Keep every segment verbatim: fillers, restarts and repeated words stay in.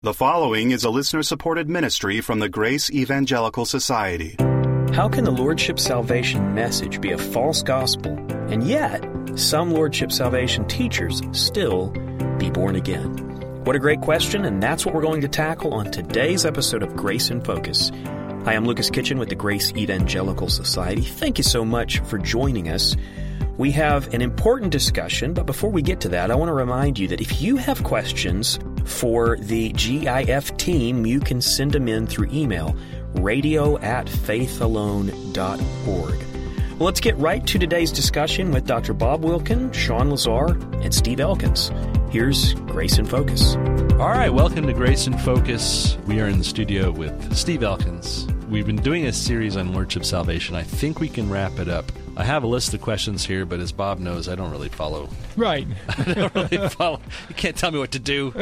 The following is a listener-supported ministry from the Grace Evangelical Society. How can the Lordship Salvation message be a false gospel, and yet some Lordship Salvation teachers still be born again? What a great question, and that's what we're going to tackle on today's episode of Grace in Focus. Hi, I'm Lucas Kitchen with the Grace Evangelical Society. Thank you so much for joining us. We have an important discussion, but before we get to that, I want to remind you that if you have questions for the G I F team, you can send them in through email, radio at faithalone dot org. Well, let's get right to today's discussion with Doctor Bob Wilkin, Sean Lazar, and Steve Elkins. Here's Grace in Focus. All right, welcome to Grace in Focus. We are in the studio with Steve Elkins. We've been doing a series on Lordship Salvation. I think we can wrap it up. I have a list of questions here, but as Bob knows, I don't really follow. Right. I don't really follow. You can't tell me what to do.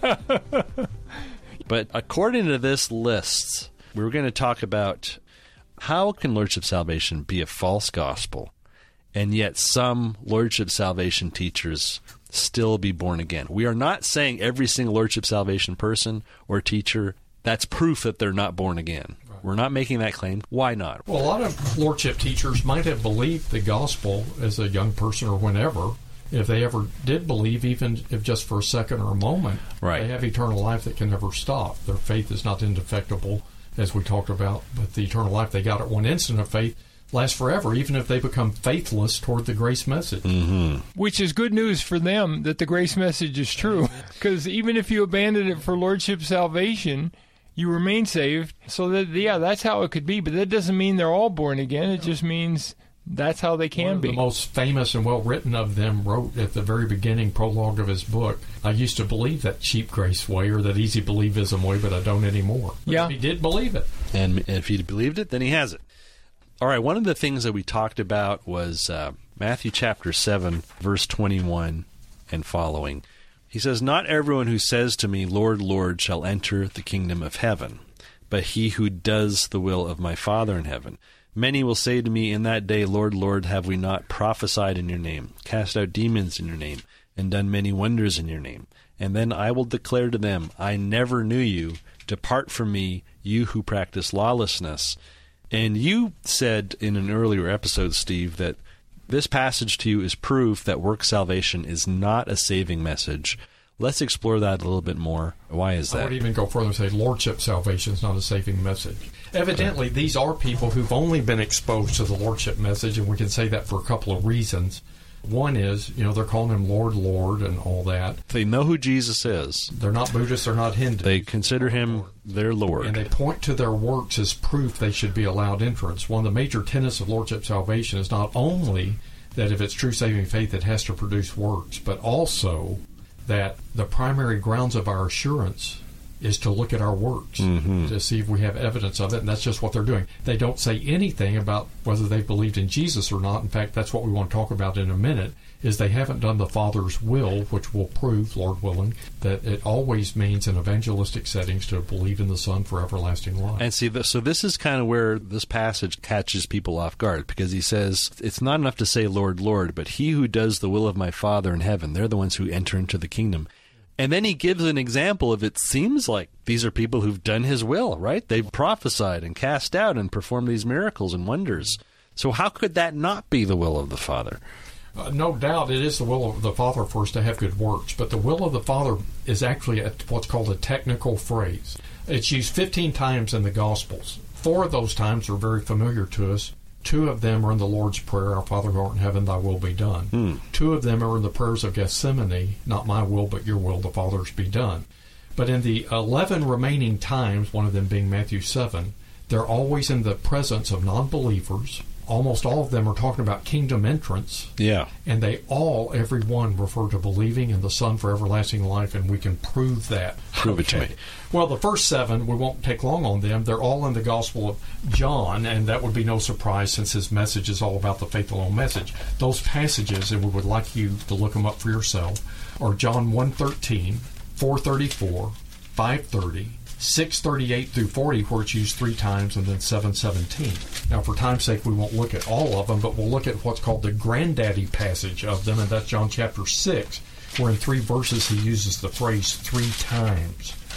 But according to this list, we're going to talk about how can Lordship Salvation be a false gospel, and yet some Lordship Salvation teachers still be born again. We are not saying every single Lordship Salvation person or teacher, that's proof that they're not born again. We're not making that claim. Why not? Well, a lot of Lordship teachers might have believed the gospel as a young person or whenever. If they ever did believe, even if just for a second or a moment, right. They have eternal life that can never stop. Their faith is not indefectible, as we talked about, but the eternal life they got at one instant of faith lasts forever, even if they become faithless toward the grace message. Mm-hmm. Which is good news for them that the grace message is true. Because even if you abandon it for Lordship Salvation, you remain saved. So, that yeah, that's how it could be. But that doesn't mean they're all born again. It just means that's how they can One of be. The most famous and well-written of them wrote at the very beginning, prologue of his book, I used to believe that cheap grace way or that easy believism way, but I don't anymore. But yeah. He did believe it. And if he believed it, then he has it. All right, one of the things that we talked about was uh, Matthew chapter seven, verse twenty-one and following. He says, "Not everyone who says to me, 'Lord, Lord,' shall enter the kingdom of heaven, but he who does the will of my Father in heaven. Many will say to me in that day, 'Lord, Lord, have we not prophesied in your name, cast out demons in your name, and done many wonders in your name? And then I will declare to them, I never knew you. Depart from me, you who practice lawlessness.'" And you said in an earlier episode, Steve, that this passage to you is proof that work salvation is not a saving message. Let's explore that a little bit more. Why is that? I would even go further and say Lordship salvation is not a saving message. Evidently, okay. These are people who've only been exposed to the Lordship message, and we can say that for a couple of reasons. One is, you know, they're calling him Lord, Lord, and all that. They know who Jesus is. They're not Buddhists, they're not Hindus. They consider him their Lord. And they point to their works as proof they should be allowed entrance. One of the major tenets of Lordship salvation is not only that if it's true saving faith, it has to produce works, but also that the primary grounds of our assurance is to look at our works, mm-hmm. to see if we have evidence of it, and that's just what they're doing. They don't say anything about whether they believed in Jesus or not. In fact, that's what we want to talk about in a minute, is they haven't done the Father's will, which will prove, Lord willing, that it always means in evangelistic settings to believe in the Son for everlasting life. And see, so this is kind of where this passage catches people off guard, because he says, it's not enough to say, Lord, Lord, but he who does the will of my Father in heaven, they're the ones who enter into the kingdom. And then he gives an example of, it seems like these are people who've done his will, right? They've prophesied and cast out and performed these miracles and wonders. So how could that not be the will of the Father? Uh, no doubt it is the will of the Father for us to have good works, but the will of the Father is actually a, what's called a technical phrase. It's used fifteen times in the Gospels. Four of those times are very familiar to us. Two of them are in the Lord's Prayer, Our Father who art in heaven, thy will be done. Hmm. Two of them are in the prayers of Gethsemane, not my will, but your will, the Father's be done. But in the eleven remaining times, one of them being Matthew seven, they're always in the presence of non-believers. Almost all of them are talking about kingdom entrance. Yeah. And they all, every one, refer to believing in the Son for everlasting life, and we can prove that. Prove okay. it to me. Well, the first seven, we won't take long on them. They're all in the Gospel of John, and that would be no surprise since his message is all about the faith alone message. Those passages, and we would like you to look them up for yourself, are John one thirteen, four thirty-four, five thirty, six thirty-eight through forty, where it's used three times, and then seven seventeen. Now, for time's sake, we won't look at all of them, but we'll look at what's called the granddaddy passage of them, and that's John chapter six, where in three verses he uses the phrase three times.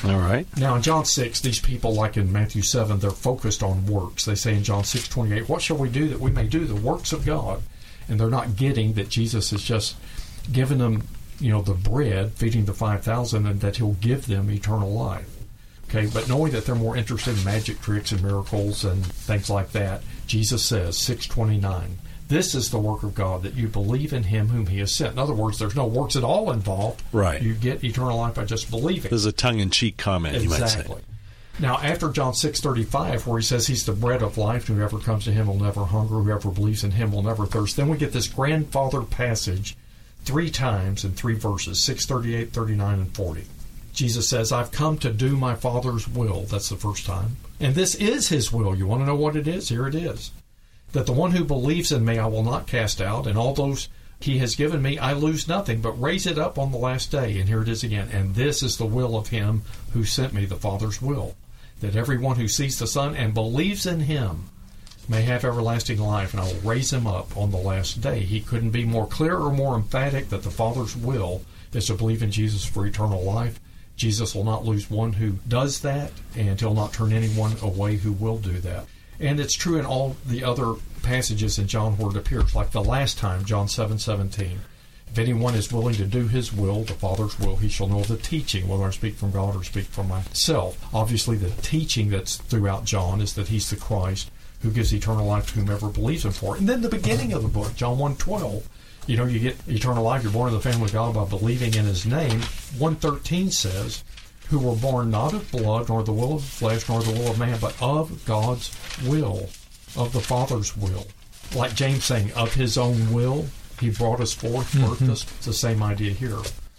All right. Now, in John six, these people, like in Matthew seven, they're focused on works. They say in John six twenty-eight, what shall we do that we may do the works of God? And they're not getting that Jesus has just given them, you know, the bread, feeding the five thousand, and that he'll give them eternal life. Okay, but knowing that they're more interested in magic tricks and miracles and things like that, Jesus says, six twenty-nine, this is the work of God, that you believe in him whom he has sent. In other words, there's no works at all involved. Right. You get eternal life by just believing. This is a tongue-in-cheek comment, exactly. you might say. Now, after John six thirty-five, where he says he's the bread of life, and whoever comes to him will never hunger, whoever believes in him will never thirst, then we get this grandfather passage three times in three verses, six thirty-eight, thirty-nine, and forty. Jesus says, I've come to do my Father's will. That's the first time. And this is his will. You want to know what it is? Here it is. That the one who believes in me I will not cast out, and all those he has given me I lose nothing, but raise it up on the last day. And here it is again. And this is the will of him who sent me, the Father's will, that everyone who sees the Son and believes in him may have everlasting life, and I will raise him up on the last day. He couldn't be more clear or more emphatic that the Father's will is to believe in Jesus for eternal life. Jesus will not lose one who does that, and he'll not turn anyone away who will do that. And it's true in all the other passages in John where it appears, like the last time, John seven seventeen. If anyone is willing to do his will, the Father's will, he shall know the teaching, whether I speak from God or speak from myself. Obviously, the teaching that's throughout John is that he's the Christ who gives eternal life to whomever believes him for it. And then the beginning of the book, John one twelve, you know, you get eternal life, you're born of the family of God by believing in his name. one thirteen says, who were born not of blood, nor the will of the flesh, nor the will of man, but of God's will, of the Father's will. Like James saying, of his own will, he brought us forth, birthed mm-hmm. us. It's the same idea here.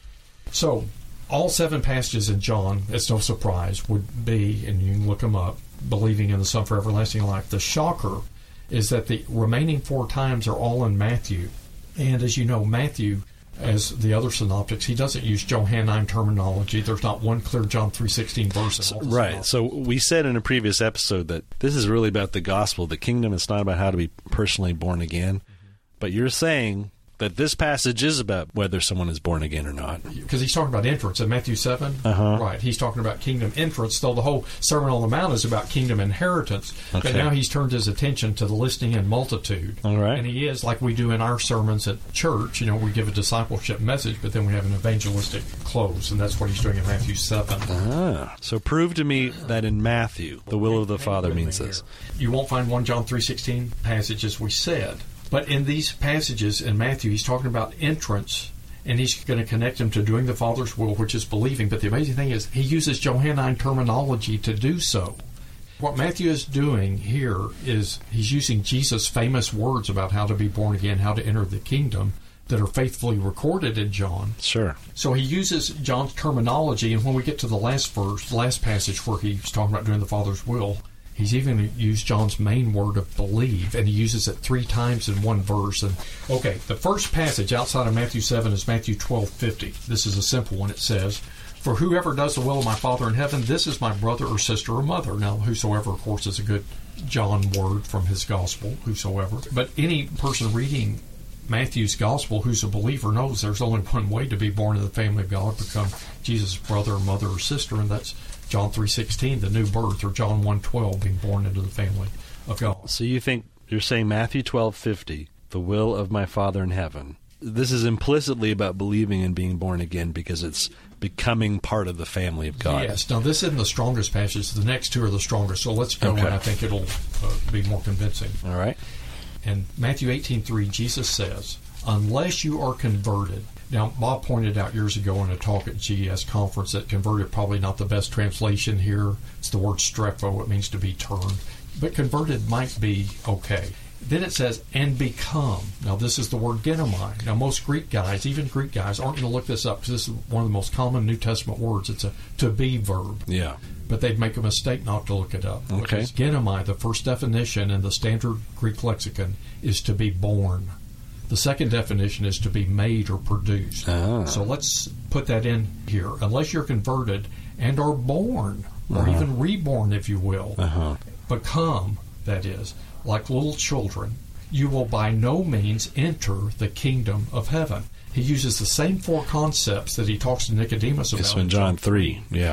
So, all seven passages in John, it's no surprise, would be, and you can look them up, believing in the Son for everlasting life. The shocker is that the remaining four times are all in Matthew. And as you know, Matthew, as the other synoptics, he doesn't use Johannine terminology. There's not one clear John three sixteen verse. So, right. Synoptics. So we said in a previous episode that this is really about the gospel. The kingdom is not about how to be personally born again. Mm-hmm. But you're saying that this passage is about whether someone is born again or not. Because he's talking about entrance in Matthew seven. Uh-huh. Right. He's talking about kingdom entrance, though the whole Sermon on the Mount is about kingdom inheritance. Okay. But now he's turned his attention to the listening in multitude. All right. And he is, like we do in our sermons at church, you know, we give a discipleship message, but then we have an evangelistic close, and that's what he's doing in Matthew seven. Ah. So prove to me that in Matthew, the will of the Father means this. You won't find one John three sixteen passage, as we said. But in these passages in Matthew, he's talking about entrance, and he's going to connect him to doing the Father's will, which is believing. But the amazing thing is, he uses Johannine terminology to do so. What Matthew is doing here is he's using Jesus' famous words about how to be born again, how to enter the kingdom, that are faithfully recorded in John. Sure. So he uses John's terminology, and when we get to the last verse, the last passage where he's talking about doing the Father's will, he's even used John's main word of believe, and he uses it three times in one verse. And okay, the first passage outside of Matthew seven is Matthew twelve fifty. This is a simple one. It says, for whoever does the will of my Father in heaven, this is my brother or sister or mother. Now, whosoever, of course, is a good John word from his gospel, whosoever. But any person reading Matthew's gospel who's a believer knows there's only one way to be born in the family of God, become Jesus' brother or mother or sister, and that's John three sixteen, the new birth, or John one twelve, being born into the family of God. So you think you're saying Matthew twelve fifty, the will of my Father in heaven. This is implicitly about believing and being born again because it's becoming part of the family of God. Yes. Now, this isn't the strongest passage. The next two are the strongest. So let's go, okay. and I think it'll uh, be more convincing. All right. In Matthew eighteen three, Jesus says, unless you are converted. Now, Bob pointed out years ago in a talk at G E S conference that converted probably not the best translation here. It's the word strepho. It means to be turned. But converted might be okay. Then it says, and become. Now, this is the word genomai. Now, most Greek guys, even Greek guys, aren't going to look this up because this is one of the most common New Testament words. It's a to-be verb. Yeah. But they'd make a mistake not to look it up. Okay. Because genomai, the first definition in the standard Greek lexicon, is to be born. The second definition is to be made or produced. Ah. So let's put that in here. Unless you're converted and are born, or uh-huh. even reborn, if you will, uh-huh. become, that is, like little children, you will by no means enter the kingdom of heaven. He uses the same four concepts that he talks to Nicodemus about. It's in John three, yeah.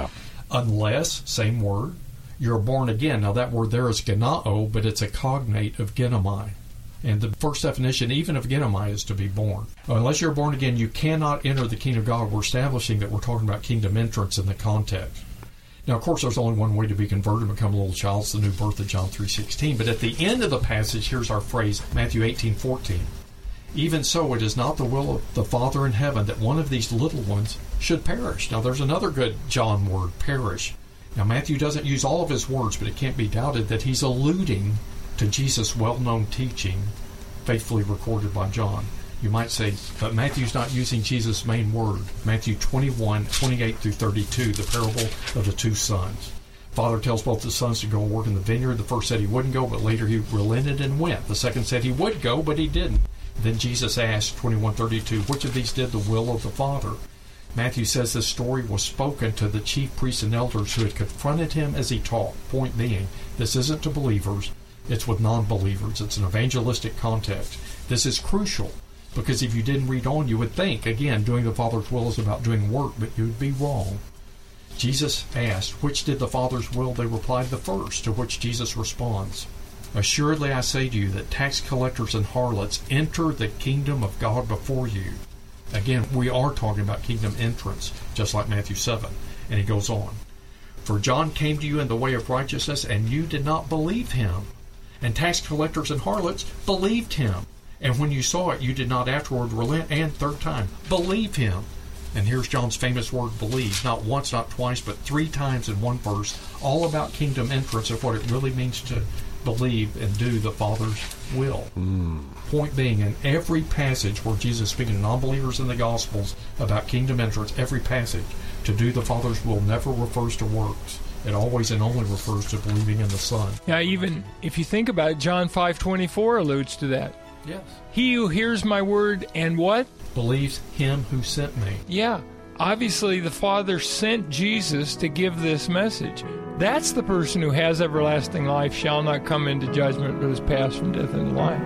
unless, same word, you're born again. Now that word there is genao, but it's a cognate of genomai. And the first definition, even of genomai, is to be born. Unless you're born again, you cannot enter the kingdom of God. We're establishing that we're talking about kingdom entrance in the context. Now, of course, there's only one way to be converted and become a little child. It's the new birth of John three sixteen. But at the end of the passage, here's our phrase, Matthew eighteen fourteen. Even so, it is not the will of the Father in heaven that one of these little ones should perish. Now, there's another good John word, perish. Now, Matthew doesn't use all of his words, but it can't be doubted that he's alluding to Jesus' well-known teaching, faithfully recorded by John. You might say, but Matthew's not using Jesus' main word. Matthew twenty-one, twenty-eight through thirty-two, the parable of the two sons. Father tells both the sons to go and work in the vineyard. The first said he wouldn't go, but later he relented and went. The second said he would go, but he didn't. Then Jesus asked, twenty-one thirty-two, which of these did the will of the Father? Matthew says this story was spoken to the chief priests and elders who had confronted him as he taught. Point being, this isn't to believers, it's with non-believers. It's an evangelistic context. This is crucial, because if you didn't read on, you would think, again, doing the Father's will is about doing work, but you would be wrong. Jesus asked, which did the Father's will? They replied, the first, to which Jesus responds, assuredly I say to you that tax collectors and harlots enter the kingdom of God before you. Again, we are talking about kingdom entrance, just like Matthew seven. And he goes on, for John came to you in the way of righteousness, and you did not believe him. And tax collectors and harlots believed him. And when you saw it, you did not afterward relent, and third time, believe him. And here's John's famous word, believe. Not once, not twice, but three times in one verse, all about kingdom entrance and what it really means to believe and do the Father's will. Mm. Point being, in every passage where Jesus is speaking to non-believers in the Gospels about kingdom entrance, every passage, to do the Father's will never refers to works. It always and only refers to believing in the Son. Now, even if you think about it, John five twenty-four alludes to that. Yes. He who hears my word and what? Believes him who sent me. Yeah. Obviously, the Father sent Jesus to give this message. That's the person who has everlasting life, shall not come into judgment, but is passed from death into life.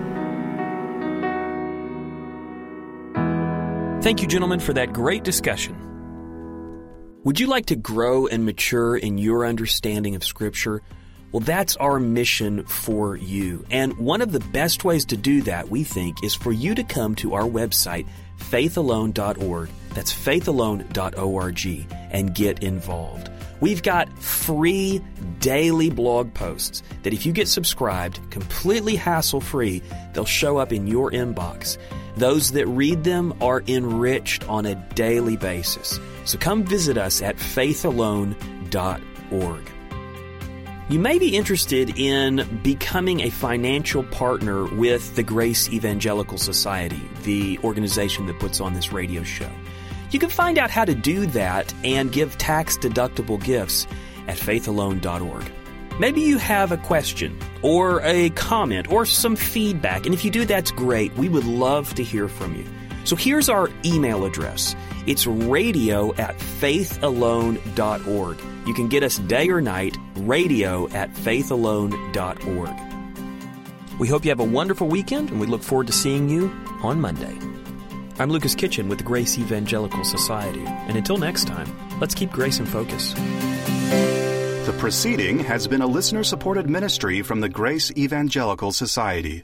Thank you, gentlemen, for that great discussion. Would you like to grow and mature in your understanding of Scripture? Well, that's our mission for you. And one of the best ways to do that, we think, is for you to come to our website, faith alone dot org. That's faith alone dot org, and get involved. We've got free daily blog posts that if you get subscribed, completely hassle-free, they'll show up in your inbox. Those that read them are enriched on a daily basis. So come visit us at faith alone dot org. You may be interested in becoming a financial partner with the Grace Evangelical Society, the organization that puts on this radio show. You can find out how to do that and give tax-deductible gifts at faith alone dot org. Maybe you have a question or a comment or some feedback, and if you do, that's great. We would love to hear from you. So here's our email address. It's radio at faith alone dot org. You can get us day or night, radio at faith alone dot org. We hope you have a wonderful weekend, and we look forward to seeing you on Monday. I'm Lucas Kitchen with the Grace Evangelical Society, and until next time, let's keep grace in focus. The proceeding has been a listener-supported ministry from the Grace Evangelical Society.